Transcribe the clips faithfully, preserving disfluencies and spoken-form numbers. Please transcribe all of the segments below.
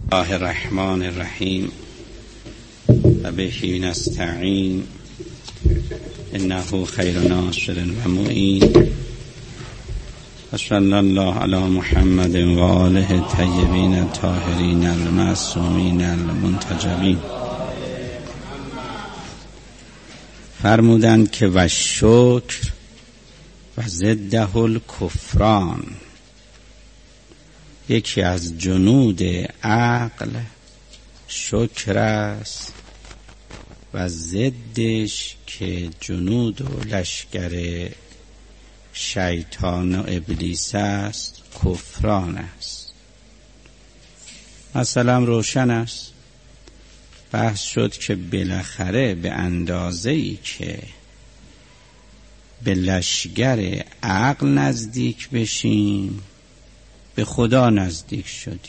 الله الرحمن الرحیم و بهی نستعین انه خیر ناصر و معین و صلی الله علی محمد و آله الطیبین الطاهرین المعصومین المنتجبین. فرمودند که و شکر و ضده الکفران، یکی از جنود عقل شکر است و ضدش که جنود و لشکر شیطان و ابلیس است کفران است. مثلا روشن است، بحث شد که بالاخره به اندازه‌ای که به لشکر عقل نزدیک بشیم به خدا نزدیک شدیم،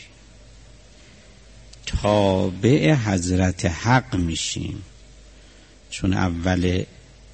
تابع حضرت حق میشیم. چون اول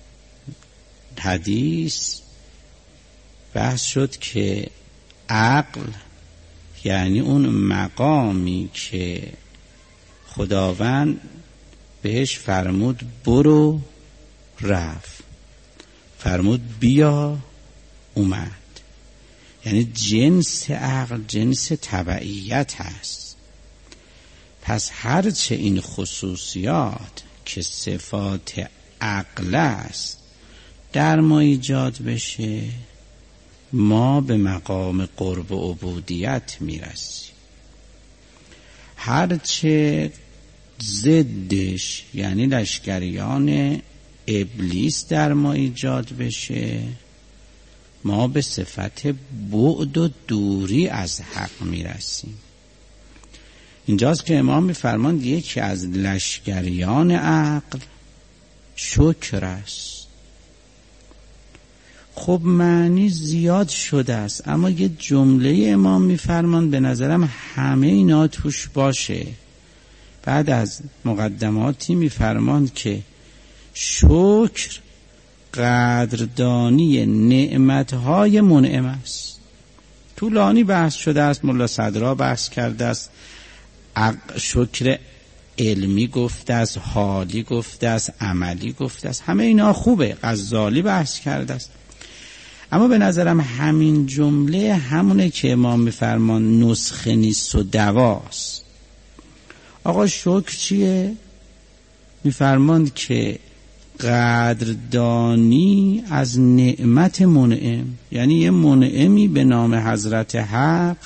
حدیث بحث شد که عقل یعنی اون مقامی که خداوند بهش فرمود برو رفت، فرمود بیا اومد. یعنی جنس عقل جنس تبعیت هست. پس هرچه این خصوصیات که صفات عقل است در ما ایجاد بشه، ما به مقام قرب و عبودیت میرسیم. هرچه ضدش یعنی لشکریان ابلیس در ما ایجاد بشه، ما به صفت بعد و دوری از حق میرسیم. اینجاست که امام میفرماند یکی از لشکریان عقل شکر است. خب معنی زیاد شده است، اما یه جمله امام میفرماند به نظرم همه اینا توش باشه. بعد از مقدماتی میفرماند که شکر قدردانی نعمتهای منعم است. طولانی بحث شده است، ملا صدرا بحث کرده است، شکر علمی گفته است، حالی گفته است، عملی گفته است. همه اینا خوبه، غزالی بحث کرده است. اما به نظرم همین جمله همونه که امام میفرمان نسخه نیست و دواست. آقا شکر چیه؟ میفرماند که قدردانی از نعمت منعم، یعنی یه منعمی به نام حضرت حق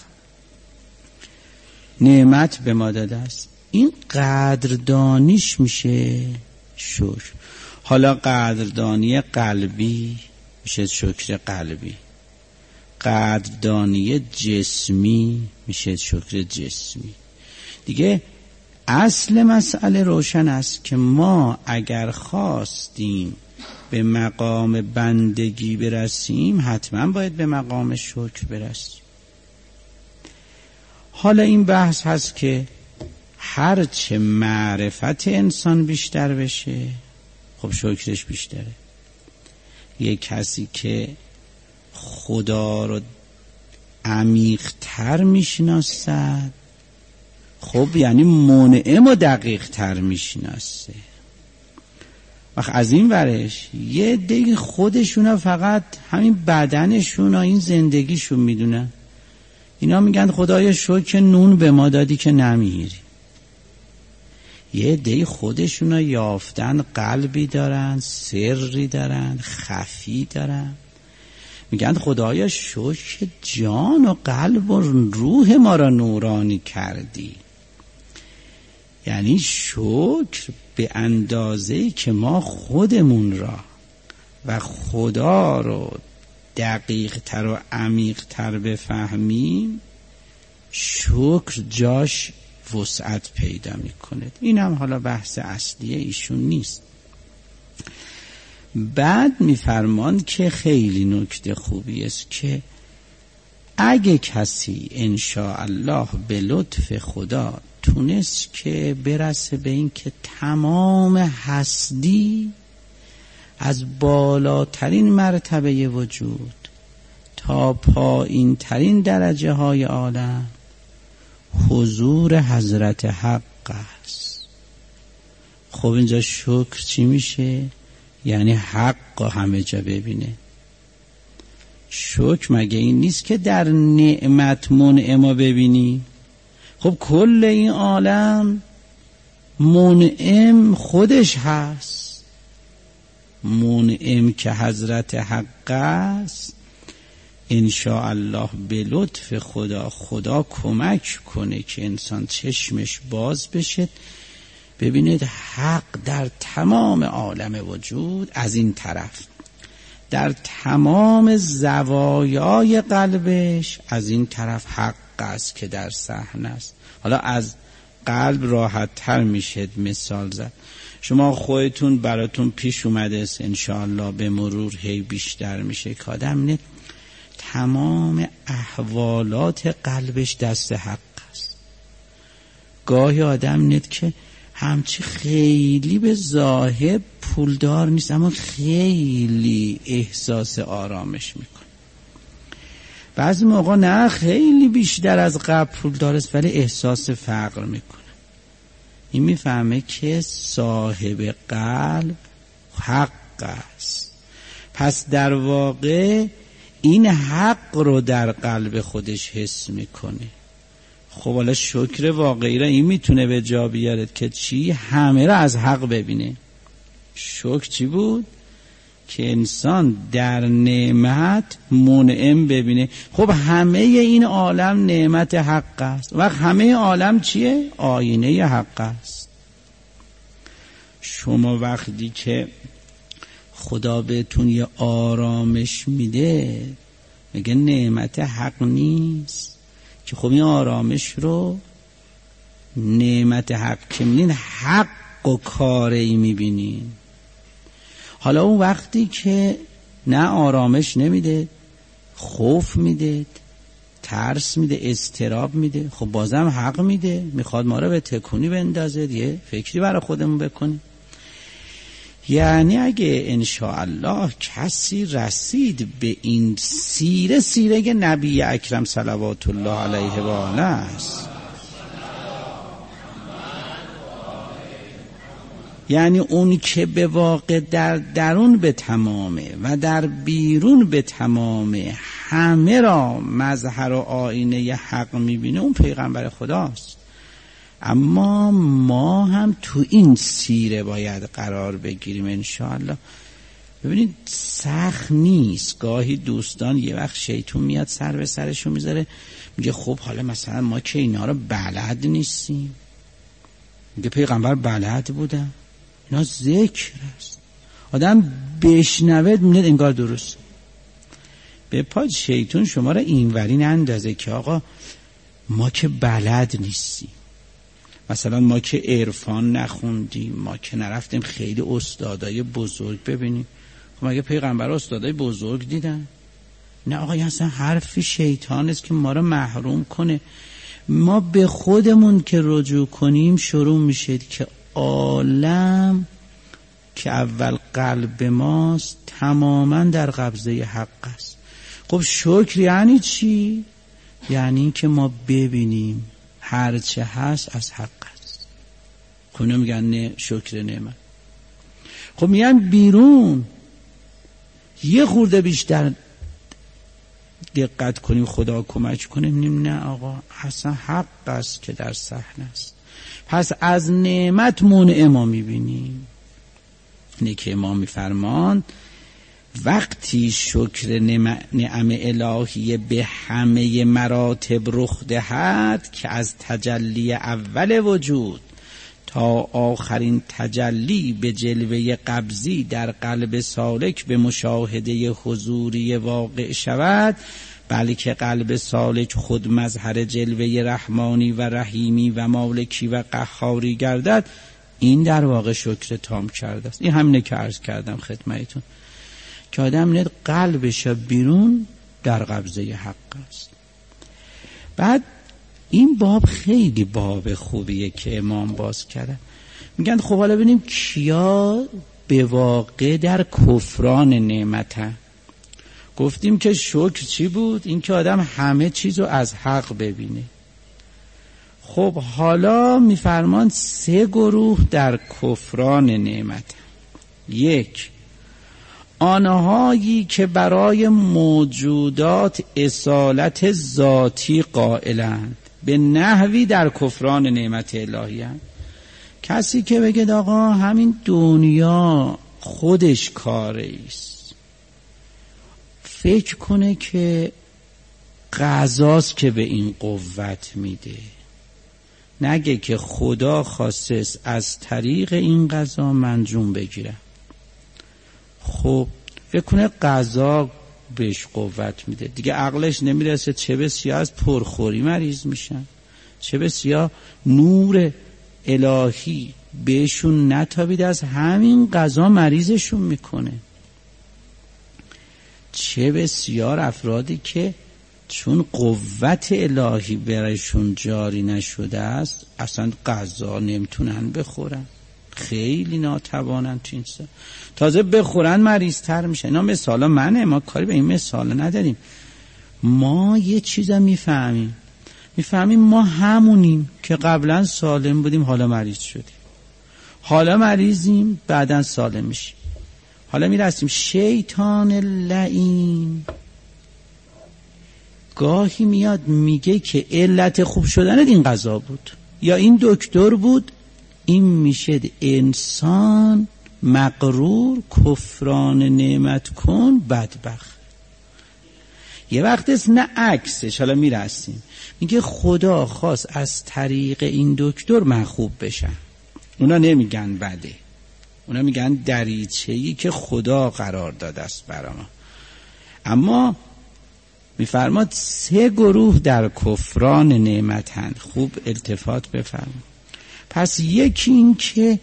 نعمت به ما داده است، این قدردانیش میشه شکر. حالا قدردانی قلبی میشه شکر قلبی، قدردانی جسمی میشه شکر جسمی. دیگه اصل مسئله روشن است که ما اگر خواستیم به مقام بندگی برسیم حتما باید به مقام شکر برسیم. حالا این بحث هست که هرچه معرفت انسان بیشتر بشه خب شکرش بیشتره. یک کسی که خدا رو عمیق‌تر میشناسد خب یعنی منعم و دقیق تر میشناسه. وقت از این ورش یه دیگه خودشونا فقط همین بدنشون و این زندگیشون میدونن. اینا میگن خدایا شکر نون به ما دادی که نمیری. یه دیگه خودشونا یافتن قلبی دارن، سری دارن، خفی دارن، میگن خدایا شکر جان و قلب و روح ما را نورانی کردی. یعنی شکر به اندازه‌ای که ما خودمون را و خدا رو دقیق تر و عمیق تر بفهمیم، شکر جاش وسعت پیدا میکنه. این هم حالا بحث اصلی ایشون نیست. بعد میفرمان که خیلی نکته خوبی است که اگه کسی انشاءالله به لطف خدا تونست که برسه به این که تمام هستی از بالاترین مرتبه وجود تا پایین ترین درجه های عالم حضور حضرت حق است. خب اینجا شکر چی میشه؟ یعنی حق همه جا ببینه. شکر مگه این نیست که در نعمت منعم ببینی؟ خب کل این عالم منعم خودش هست. منعم که حضرت حق است، انشاءالله به لطف خدا خدا کمک کنه که انسان چشمش باز بشه، ببینید حق در تمام عالم وجود از این طرف، در تمام زوایای قلبش از این طرف حق است که در صحنه است. حالا از قلب راحت تر میشه مثال زد. شما خودتون براتون پیش اومده است، انشاءالله به مرور هی بیشتر میشه که آدم نه تمام احوالات قلبش دست حق است. گاهی آدم ند که همچی خیلی به ظاهر پولدار نیست اما خیلی احساس آرامش میکنه. بعضی موقع نه خیلی بیشتر از قبل پولدار است ولی احساس فقر میکنه. این میفهمه که صاحب قلب حق است. پس در واقع این حق رو در قلب خودش حس میکنه. خب حالا شکر واقعی را این میتونه به جا بیاره که چی؟ همه را از حق ببینه. شکر چی بود؟ که انسان در نعمت منعم ببینه. خب همه این عالم نعمت حق است و همه عالم چیه؟ آینه حق است. شما وقتی که خدا بهتون یه آرامش میده میگه نعمت حق نیست که خب این آرامش رو نعمت حق که میبینین حق و کاری میبینین. حالا اون وقتی که نه آرامش نمیده، خوف میده، ترس میده، اضطراب میده، خب بازم حق میده، میخواد ما رو به تکونی بندازه، یه فکری برای خودمون بکنیم. یعنی اگه انشاءالله کسی رسید به این سیره، سیره نبی اکرم صلوات الله علیه و آله است، یعنی اون که به واقع در درون به تمامه و در بیرون به تمامه همه را مظهر و آینه حق میبینه، اون پیغمبر خداست. اما ما هم تو این سیره باید قرار بگیریم انشاءالله. ببینید سخت نیست. گاهی دوستان یه وقت شیطون میاد سر به سرشو میذاره، میگه خب حالا مثلا ما که اینا رو بلد نیستیم. میگه پیغمبر بلد بودن، اینا ذکر است. آدم بشنوه میاد انگار درست. به پای شیطون شما را اینوری نندازه که آقا ما که بلد نیستیم، مثلا ما که عرفان نخوندیم، ما که نرفتیم خیلی استادای بزرگ ببینیم. خب مگه پیغمبر استادای بزرگ دیدن؟ نه آقا، این اصلا حرفی شیطان است که ما رو محروم کنه. ما به خودمون که رجوع کنیم شروع میشه که عالم که اول قلب ماست تماما در قبضه حق است. خب شکر یعنی چی؟ یعنی که ما ببینیم هرچه هست از حق است. خب اینو میگن نه شکر نعمت. خب میگن بیرون یه خورده بیشتر دقت کنیم خدا کمک کنیم، نیم نه آقا اصلا حق است که در صحنه است. پس از نعمت منعم میبینیم. اینه که امام میفرمان وقتی شکر نعم الهی به همه مراتب رخ دهد که از تجلی اول وجود تا آخرین تجلی به جلوه قبضی در قلب سالک به مشاهده حضوری واقع شود، بلکه قلب سالک خود مظهر جلوه رحمانی و رحیمی و مالکی و قهاری گردد، این در واقع شکر تام کرده است. این همینه که عرض کردم خدمتتون که آدم ند قلبش بیرون در قبضه حق است. بعد این باب خیلی باب خوبیه که امام باز کرده. میگن خب حالا ببینیم کیا به واقع در کفران نعمت. گفتیم که شکر چی بود؟ این که آدم همه چیزو از حق ببینه. خب حالا میفرمان سه گروه در کفران نعمت. یک، آنهایی که برای موجودات اصالت ذاتی قائلند، به نحوی در کفران نعمت الهی هست. کسی که بگه آقا همین دنیا خودش کاره است، فکر کنه که قضاست که به این قوت میده، نگه که خدا خواسته از طریق این قضا من جون بگیرم. خب فکر کنه قضا بهش قوت میده دیگه، عقلش نمیرسه. چه بسیار از پرخوری مریض میشن، چه بسیار نور الهی بهشون نتابیده، از همین قضا مریضشون میکنه. چه بسیار افرادی که چون قوت الهی برایشون جاری نشده است اصلا غذا نمیتونن بخورن، خیلی ناتوانن تو این سا. تازه بخورن مریض تر میشن. اینا مثالا منه، ما کاری به این مثالا نداریم. ما یه چیزا میفهمیم میفهمیم ما همونیم که قبلا سالم بودیم حالا مریض شدیم، حالا مریضیم بعداً سالم میشیم، حالا میرسیم. شیطان لعین گاهی میاد میگه که علت خوب شدن این قضا بود یا این دکتر بود. این میشه انسان مغرور، کفران نعمت کن، بدبخت. یه وقت است نه عکسش. حالا میرسیم میگه خدا خواست از طریق این دکتر من خوب بشم. اونا نمیگن بده، اونا میگن دریچه‌ای که خدا قرار داده است برای ما. اما میفرماد سه گروه در کفران نعمتند. خوب التفات بفرمایید. پس یکی این که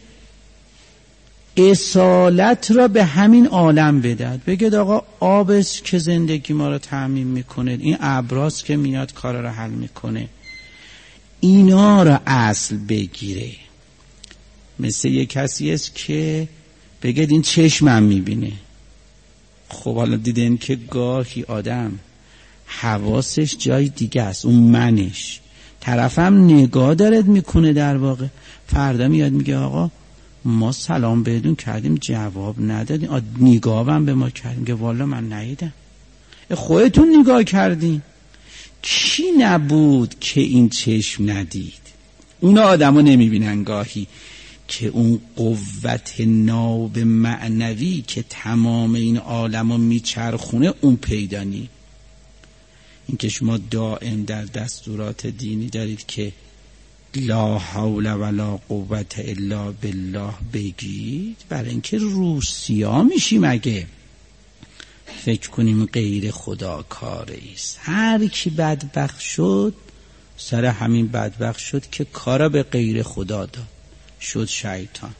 اصالت را به همین عالم بدهد، بگید آقا آبست که زندگی ما را تأمین میکنه، این ابراست که میاد کارا را حل میکنه، اینا را اصل بگیره. مثل یک کسی است که بگید این چشمم میبینه. خب حالا دیدین که گاهی آدم حواسش جای دیگه است، اون منش طرفم نگاه دارد میکنه، در واقع فردا میاد میگه آقا ما سلام بهتون کردیم جواب ندادیم، نگاه هم به ما کردیم که والا من ندیدم. خودتون نگاه کردین، کی نبود که این چشم ندید؟ اونا آدمو نمیبینن گاهی که اون قوت ناب معنوی که تمام این عالمو میچرخونه اون پیدا نی. این که شما دائم در دستورات دینی دارید که لا حول ولا قوت الا بالله بگید، برای اینکه روسیا میشیم اگه فکر کنیم غیر خدا کاره ایست. هر کی بدبخت شد سر همین بدبخت شد که کارا به غیر خدا داد، شد شیطان.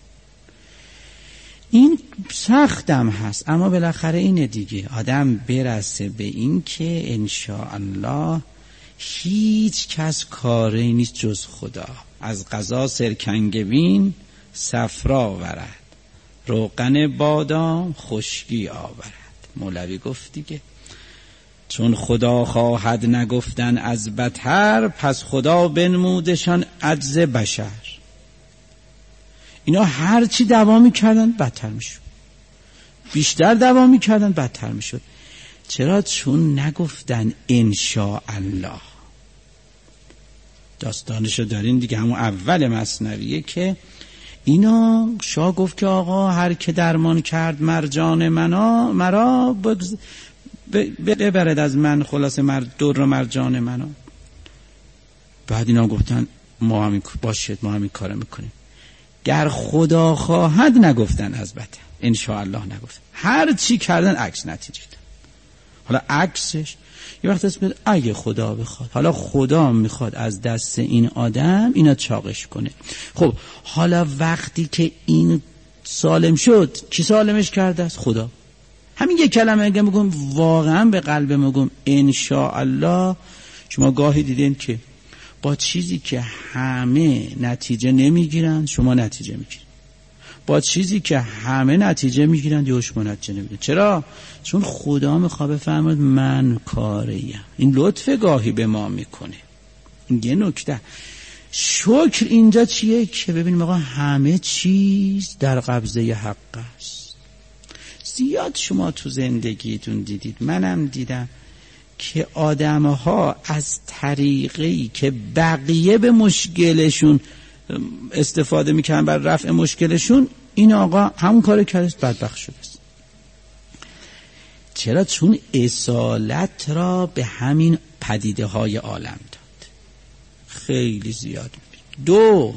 این سختم هست اما بالاخره اینه دیگه، آدم برسه به این که انشاءالله هیچ کس کاری نیست جز خدا. از قضا سرکنگبین صفرا آورد، روغن بادام خشکی آورد. مولوی گفت دیگه چون خدا خواهد نگفتن از بتر، پس خدا بنمودشان عجز بشر. اینا هر چی دوا میکردن بدتر میشد، بیشتر دوا میکردن بدتر میشد. چرا؟ چون نگفتن انشاءالله. داستانشو دارین دیگه، همون اول مثنویه که اینا شاه گفت که آقا هر که درمان کرد مرجان منا مرا بگز... ببرد از من خلاصه مر در و مرجان منو. بعد اینا گفتن ما همین باشید ما همین کارو میکنیم. گر خدا خواهد نگفتن از بطن، انشاءالله نگفتن، هر چی کردن عکس نتیجه داد. حالا عکسش یه وقت اسم بیاد اگه خدا بخواد. حالا خدا میخواد از دست این آدم اینا چاقش کنه. خب حالا وقتی که این سالم شد کی سالمش کرده است؟ خدا. همین یک کلمه اگه میگم واقعا به قلب میگم انشاءالله. شما گاهی دیدین که با چیزی که همه نتیجه نمیگیرن شما نتیجه میگیرید، با چیزی که همه نتیجه میگیرن یا شما نتیجه نمیگیرن. چرا؟ چون خدا میخواد بفرماید من کاریم. این لطف گاهی به ما میکنه. این یه نکته. شکر اینجا چیه؟ که ببینیم آقا همه چیز در قبضه حق است. زیاد شما تو زندگیتون دیدید، منم دیدم که آدم‌ها از طریقی که بقیه به مشکلشون استفاده میکنن بر رفع مشکلشون، این آقا همون کار کرده بدبخت شده است. چرا؟ چون اصالت را به همین پدیده های عالم داد. خیلی زیاد. دو،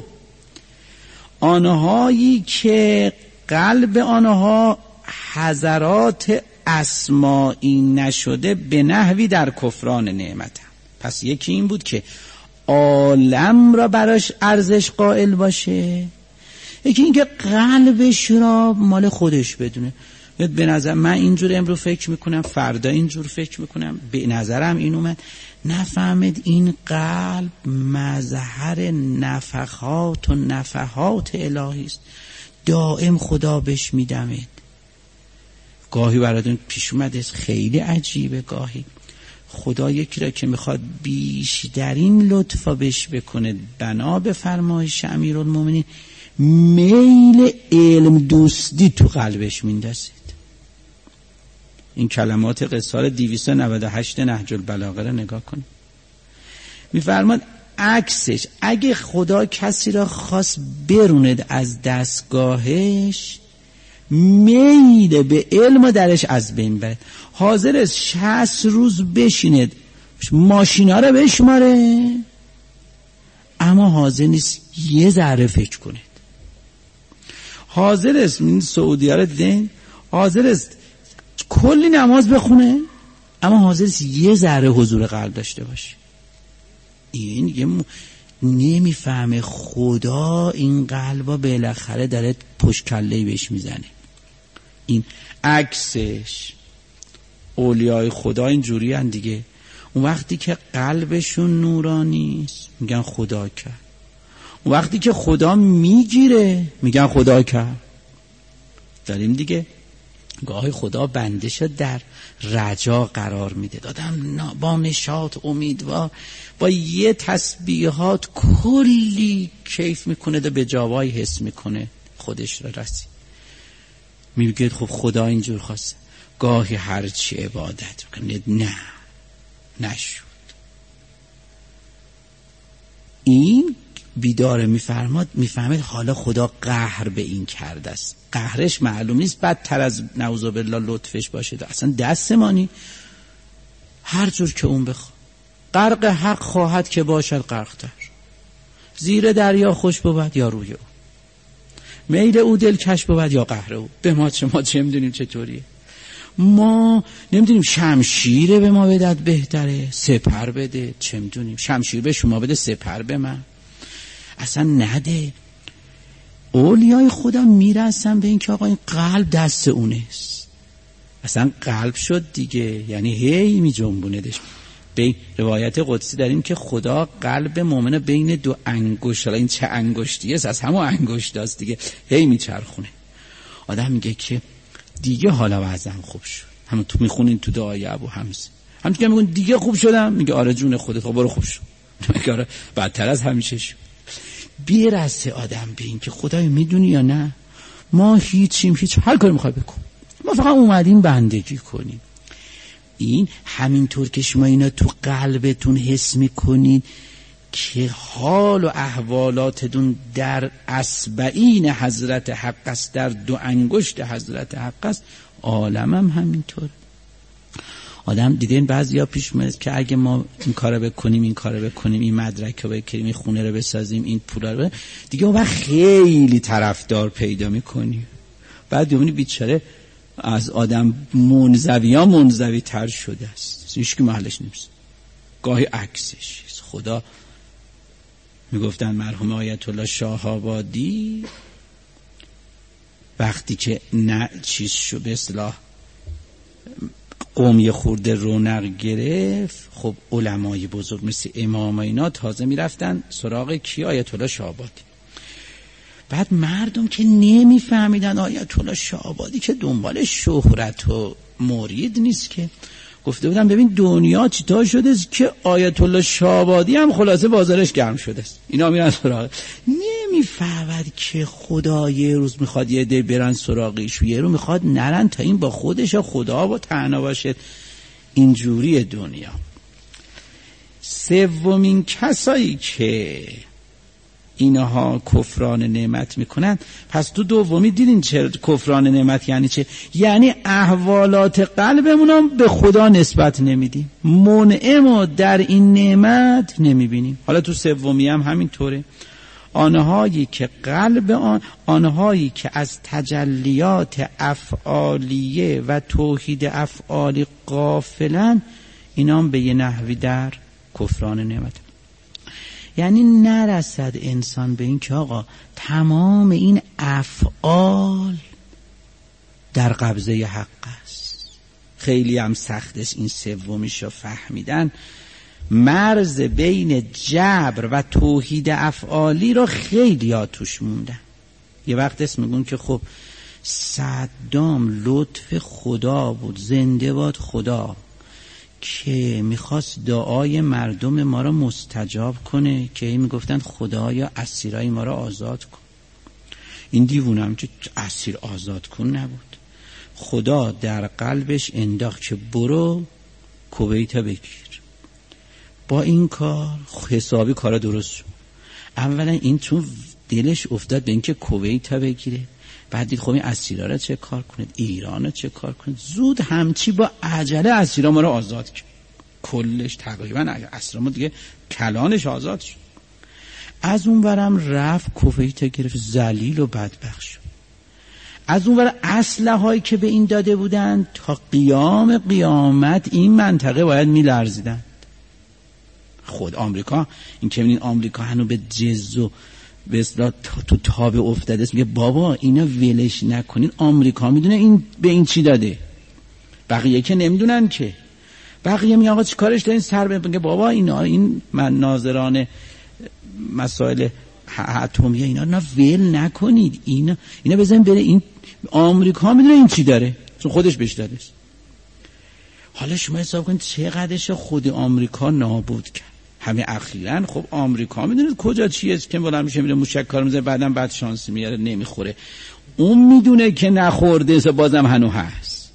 آنهایی که قلب آنها حضرات اسمائی نشده به نحوی در کفران نعمت هم. پس یکی این بود که عالم را براش ارزش قائل باشه، یکی این که قلبش را مال خودش بدونه. به نظر من اینجور امروز فکر میکنم، فردا اینجور فکر میکنم، به نظرم این اومد نفهمید این قلب مظهر نفخات و نفحات الهی است، دائم خدا بهش میدمید. گاهی براتون پیش اومده خیلی عجیبه، گاهی خدا یکی را که میخواد بیشترین لطفا بهش بکنه، بنا به فرمایش امیرالمومنین میل علم دوستی تو قلبش میندازید. این کلمات قصار دویست و نود و هشت نهج البلاغه را نگاه کنید. میفرماد عکسش، اگه خدا کسی را خواست برونه از دستگاهش، میل به علم درش از بین بره، حاضر است شصت روز بشیند ماشینا رو بشماره، اما حاضر نیست یه ذره فکر کنید. حاضر است، این سعودی ها رو دیدین، حاضر است کلی نماز بخونه، اما حاضر است یه ذره حضور قلب داشته باشه. این یه م... نمیفهمه خدا این قلبا بالاخره داره پشت کله‌ای بهش میزنه. این عکسش. اولیای خدا این جوری هن دیگه، اون وقتی که قلبشون نورانی است میگن خدا کرد، اون وقتی که خدا میگیره میگن خدا کرد. داریم دیگه گاهی خدا بندش در رجا قرار میده، دادم با نشاط امیدوار با یه تسبیحات کلی کیف میکنه، ده به جاوای حس میکنه خودش را رسید. میگه خب خدا اینجور خواسته. گاهی هرچی عبادت میکنه نه نشد. این بیداره میفرماد میفهمید حالا خدا قهر به این کرده است. قهرش معلوم نیست بدتر از نعوذ بالله لطفش باشه، اصلا دست مانی هر جور که اون بخواد. غرق حق خواهد که باشد غرق‌تر، زیر دریا خوش بود یا روی او، میل او دلکش بود یا قهر او. به ما چه، ما چه میدونیم چطوریه؟ ما نمیدونیم شمشیر به ما بدد بهتره، سپر بده، چه میدونیم شمشیر به شما بده سپر به من اصلا نده. اولیای خدا میرسن به این که آقا این قلب دست اونست، اصلا قلب شد دیگه، یعنی هی می جنبوندش. به روایت قدسی داریم که خدا قلب مؤمن بین دو انگشت، این چه انگشتیه از همون انگشت است دیگه، هی میچرخونه. آدم میگه که دیگه حالا وضعم خوب شد. همون تو میخونین تو دعای ابو حمزه، همون که میگن دیگه خوب شدم، میگه آره جون خودت، خب برو خوب شد. میگه آره بدتر از همیشه شد. بیرسه آدم به این که خدای میدونی یا نه ما هیچیم، هیچ هر کاری میخوای بکن، ما فقط اومدیم بندگی کنیم. این همینطور که شما اینا تو قلبتون حس میکنین که حال و احوالاتتون در اصبعین حضرت حق است، در دو انگشت حضرت حق است، عالمم همینطور. آدم دیدین بعضیا پیش میاد که اگه ما این کارو بکنیم این کارو بکنیم، این مدرک رو بگیریم، این خونه رو بسازیم، این پولا رو دیگه، اون وقت خیلی طرفدار پیدا میکنی. بعد میبینی بیچاره از آدم منزوی ها منزوی تر شده است، هیچ کی محلش نیست. گاهی عکسش. خدا میگفتن مرحوم آیت الله شاه آبادی وقتی که نه چیز شو به اصطلاح قوم یه خورده رونق گرفت، خب علمای بزرگ مثل امام اینا تازه میرفتن سراغ کی؟ آیت الله شاه آبادی. بعد مردم که نمیفهمیدن آیت الله شاه آبادی که دنبال شهرت و مرید نیست که، گفته بودم ببین دنیا چطور شده است که آیت الله شاهآبادی هم خلاصه بازارش گرم شده است. اینا میرن سراغ، نمیفهمد که خدا یه روز میخواد یه عده برن سراغش و یه روز میخواد نرن تا این با خودش و خدا و تنها باشه. اینجوری دنیا. سومین کسایی که اینها کفران نعمت میکنن، پس تو دومی دیدین چه کفران نعمت یعنی چه؟ یعنی احوالات قلبمون هم به خدا نسبت نمیدیم، منعم رو در این نعمت نمیبینیم. حالا تو سومی هم همینطوره، آنهایی که قلب آن آنهایی که از تجلیات افعالیه و توحید افعالی غافلن، اینا هم به یه نحوی در کفران نعمت. یعنی نرسد انسان به این که آقا تمام این افعال در قبضه حق است. خیلی هم سخت است این سومیشو فهمیدن. مرز بین جبر و توحید افعالی رو خیلی ها توش موندن. یه وقت اسم میگون که خب صدام لطف خدا بود، زنده باد خدا، که میخواست دعای مردم ما را مستجاب کنه، که این میگفتن خدایا اسیرای ما را آزاد کن. این دیوونه هم که اسیر آزاد کن نبود، خدا در قلبش انداخت که برو کویت بگیر. با این کار حسابی کارا درست شد. اولا این چون دلش افتاد به اینکه کویت بگیره، بعد دید خب این اسیرا را چه کار کنید، ایران را چه کار کنید، زود همچی با عجله اسیرا ما را آزاد کرد. کلش تقریبا اسیرا ما دیگه کلانش آزاد شد. از اون ورم رفت کویت گرفت، ذلیل و بدبخت شد. از اون ور اسلحه هایی که به این داده بودند تا قیام قیامت این منطقه باید میلرزیدن. خود آمریکا، این که می‌بینین آمریکا هنو به جز و به اصطلاح تو تاب افتاده است، میگه بابا اینا ولش نکنین، آمریکا میدونه این به این چی داده، بقیه که نمیدونن که. بقیه میگه آقا چی کارش دارین سر ببین، میگه بابا اینا این من ناظران مسائل اتمیه اینا نه ول نکنید، اینا اینا بزنین بره، این آمریکا میدونه این چی داره چون خودش بهش داده است. حالا شما حساب کنید چقدرش خود آمریکا نابود کرد. همه اخیراً خب آمریکا میدونید کجا چیه که بالا میشه میره موشک کار میزنه، بعدم بعد شانسی میاره نمیخوره. اون میدونه که نخورده بازم هنو هست.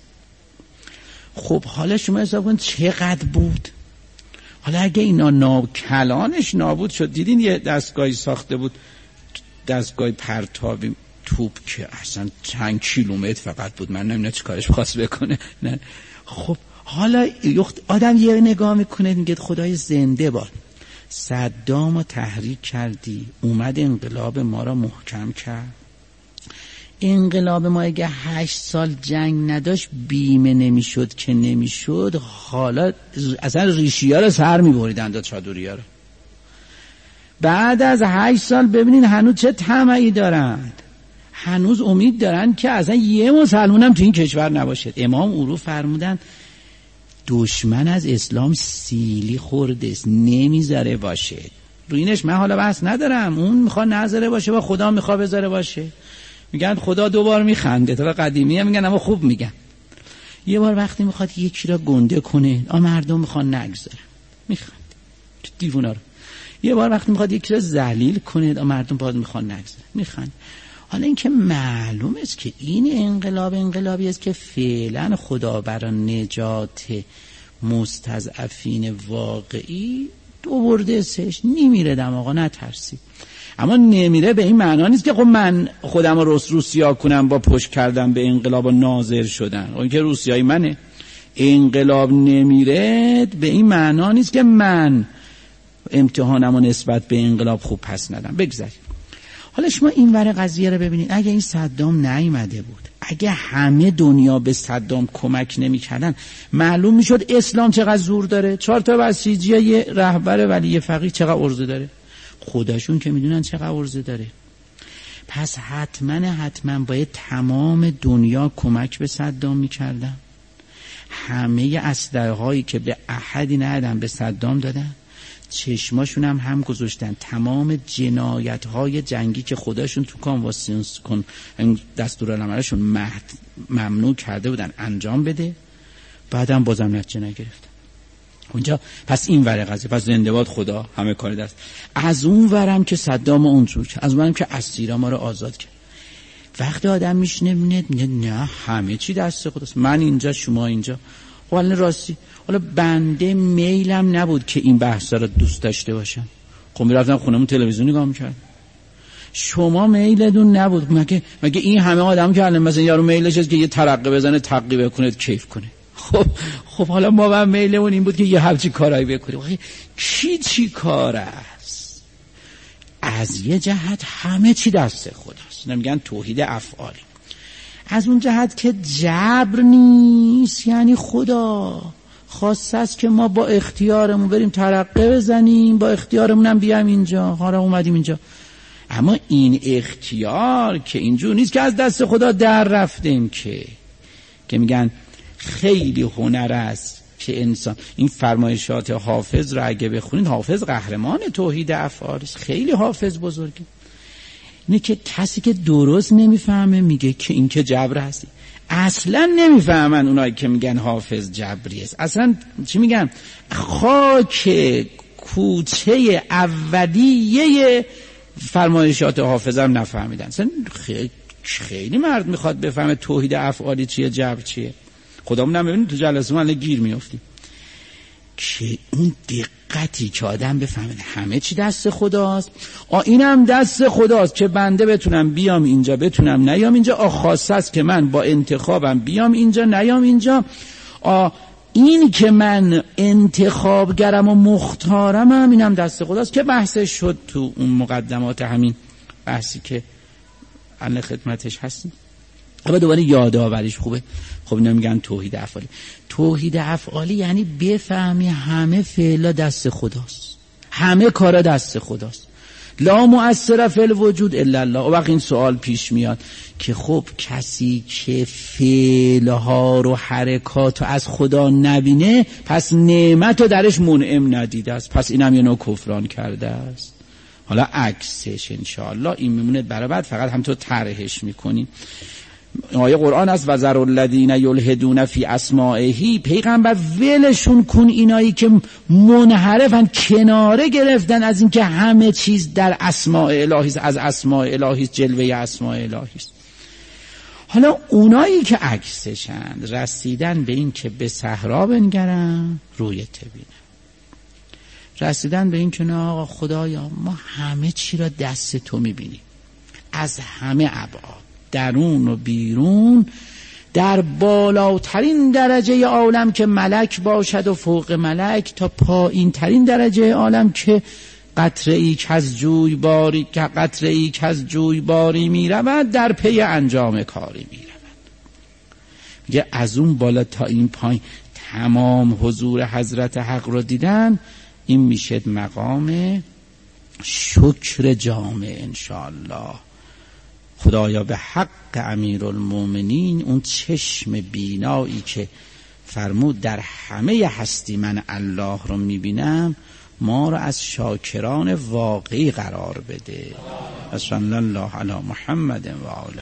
خب حالا شما حساب کنید چقدر بود. حالا اگه اینا ناب کلانش نابود شد، دیدین یه دستگاهی ساخته بود، دستگاه پرتابی توپ که اصلا چند کیلومتر فقط بود، من نمیدونم چه کارش خواست بکنه. نه خب حالا آدم یه نگاه میکنه میگه خدای زنده باد، صدام رو تحریک کردی، اومد انقلاب ما را محکم کرد. انقلاب ما اگه هشت سال جنگ نداشت بیمه نمیشد که نمیشد، حالا اصلا ریشی ها رو سر میبریدن دا چادری ها رو. بعد از هشت سال ببینین هنوز چه طمعی دارن، هنوز امید دارن که اصلا یه مسلمان هم تو این کشور نباشه. امام او رو فرمودن دشمن از اسلام سیلی خورده است، نمیذاره باشه. رو اینش من حالا بحث ندارم، اون میخواد نذاره باشه و خدا میخواد بذاره باشه. میگن خدا دوبار میخنده، تا قدیمی هم میگن اما خوب میگن. یه بار وقتی میخواد یکی را گنده کنه، آ مردم میخوان نگذاره، میخنده دیوونا رو. یه بار وقتی میخواد یکی را ذلیل کنه، آ مردم باز میخوان نگذاره، میخنده. حالا اینکه معلوم است که این انقلاب انقلابی است که فعلا خدا برای نجات مستضعفین واقعی دو برده سش نمیره دم آقا نترسی. اما نمیره به این معنا نیست که خب من خودم رو روس روسیا کنم با پشت کردم به انقلاب و ناظر شدن، اون که روسیایی منه. انقلاب نمیره به این معنا نیست که من امتحانم و نسبت به انقلاب خوب پس ندم. بگذاریم حالا شما این ور قضیه رو ببینید. اگه این صدام نیامده بود، اگه همه دنیا به صدام کمک نمی‌کردن، معلوم میشد اسلام چقدر زور داره. چهار تا بسیجی یه رهبر ولی یه فقیه چقدر عرضه داره، خودشون که میدونن چقدر عرضه داره. پس حتما حتما باید تمام دنیا کمک به صدام میکردن. همه اسلحه هایی که به احدی ندادن به صدام دادن، چشماشون هم هم گذاشتن. تمام جنایت های جنگی که خودشون تو کانوانسیون کن دستورالعملشون ممنوع کرده بودن انجام بده. بعدم بازم نتیجه نگرفتم. اونجا پس این وره قضیه، پس زنده باد خدا، همه کار دست. از اون ورم که صدام اونجور کرد، از اونم که اسیرا ما رو آزاد کرد. وقتی آدم میشنه میبینه نه همه چی دست خداست، من اینجا شما اینجا. حالا راستی حالا بنده میلم نبود که این بحثا رو دوست داشته باشم، خب میرفتم خونمون تلویزیون نگاه میکردم. شما میلتون نبود، مگه مگه این همه آدم که الان مثلا یارو میلش است که یه ترقه بزنه، تقی بکنه، کیف کنه. خب خب حالا ما هم میلمون این بود که یه همچین کارایی بکنیم. کی چی کار است؟ از یه جهت همه چی دست خداست، نمیگن توحید افعالی. از اون جهت که جبر نیست، یعنی خدا خواسته است که ما با اختیارمون بریم ترقه بزنیم، با اختیارمون هم بیام اینجا، حالا اومدیم اینجا. اما این اختیار که اینجور نیست که از دست خدا در رفتیم، که که میگن خیلی هنر است که انسان، این فرمایشات حافظ رو اگه بخونید، حافظ قهرمان توحید افعال است، خیلی حافظ بزرگی. اینه که کسی که درست نمیفهمه میگه که این که جبر هستی. اصلا نمیفهمن اونایی که میگن حافظ جبری است. اصلا چی میگن؟ خاک کوچه اولیه فرمایشات حافظ هم نفهمیدن. اصلا خیلی, خیلی مرد میخواد بفهمه توحید افعالی چیه، جبر چیه. خودمون هم ببینید تو جلسه من گیر میافتیم که اون دقتی که آدم بفهمه همه چی دست خداست. آ اینم دست خداست که بنده بتونم بیام اینجا، بتونم نیام اینجا. آ خاصه است که من با انتخابم بیام اینجا، نیام اینجا. آ این که من انتخابگرم و مختارم هم اینم دست خداست، که بحثش شد تو اون مقدمات همین بحثی که الان خدمتش هستیم. اما دوباره یادآوریش خوبه. خب اینا میگن توحید افعالی. توحید افعالی یعنی بفهمی همه فعلا دست خداست، همه کارا دست خداست. لا مؤثر فی الوجود الا الله. و وقت این سوال پیش میاد که خب کسی که فعلها رو حرکات رو از خدا نبینه، پس نعمت رو درش منعم ندیده است، پس اینم یه نوع کفران کرده است. حالا عکسش انشاءالله این میمونه برای بعد، فقط همینطور طرحش میکنیم. آیه قرآن است و ذر الذین یلحدون فی اسمائه. پیغمبر ولشون کن اینایی که منحرفن، کناره گرفتن از این که همه چیز در اسماء الهی است، از اسماء الهی است، جلوه اسماء الهی است. حالا اونایی که عکسشن رسیدن به این که به صحرا بنگرن روی تبینه، رسیدن به این که نه آقا خدایا ما همه چی را دست تو میبینیم، از همه ابعاد، درون و بیرون، در بالاترین درجه عالم که ملک باشد و فوق ملک، تا پایین ترین درجه عالم که قطره ای که از جوی باری که قطره ای که از جوی باری می رود، در پی انجام کاری می رود. میگه از اون بالا تا این پایین تمام حضور حضرت حق رو دیدن. این میشه مقام شکر جامع انشاءالله. خدایا به حق امیرالمومنین اون چشم بینایی که فرمود در همه هستی من الله رو میبینم، ما رو از شاکران واقعی قرار بده. صلی الله علی محمد و آله.